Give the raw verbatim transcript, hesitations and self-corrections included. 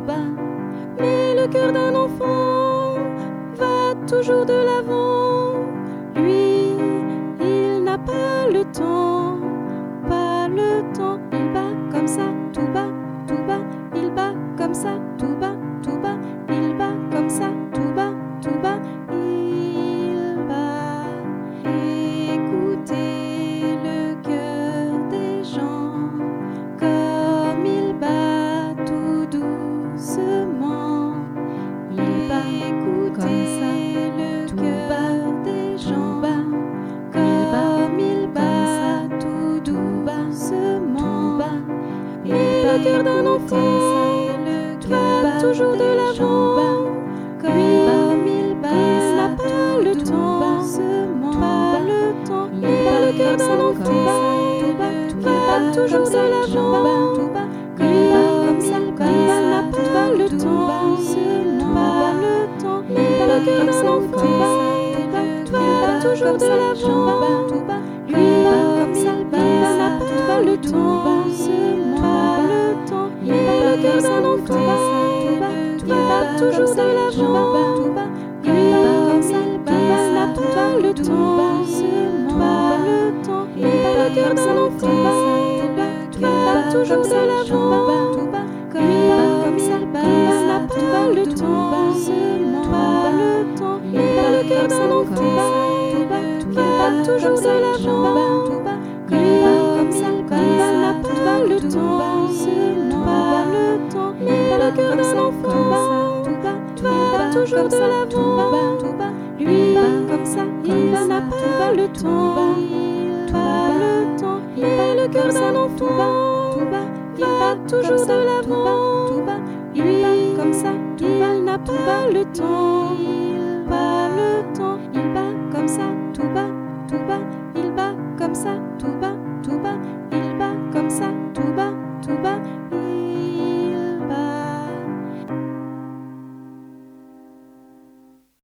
bas. Mais le cœur d'un enfant va toujours de l'avant. Lui, il n'a pas le temps, pas le temps. Il bat comme ça, tout bas, tout bas. Il bat comme ça, tout bas, tout bas. Il bat comme ça, tout bas, tout bas. Il bat. Écoutez le cœur des gens, comme il bat tout doucement. Il bat comme ça, le cœur des gens, comme il bat tout doucement. Mais le cœur d'un enfant va toujours de l'avant. Comme il bat, il n'a pas le temps, pas le temps. Mais le cœur d'un enfant va toujours de l'avant. Comme il bat, il n'a pas le temps, pas le temps. Mais le cœur d'un enfant va toujours de l'avant. Lui, comme il bat, il n'a pas le temps, pas le temps. Mais le cœur d'un enfant va toujours de l'avant. Lui, comme il bat, il n'a pas le temps, pas le temps. Mais le cœur d'un enfant va toujours de l'avant. Lui, comme il bat, il n'a pas le temps, pas le temps. Mais le cœur d'un enfant va toujours de l'avant. Lui, comme il bat, il n'a pas le temps, pas le temps. Mais le cœur d'un enfant va toujours de l'avant. Lui, comme ça, il n'a pas le temps, pas le temps. Mais le cœur d'un enfant va toujours de l'avant. Lui, comme ça, il n'a pas le temps, pas le temps. Il bat comme ça, tout bas, tout bas. Il bat comme ça, tout bas.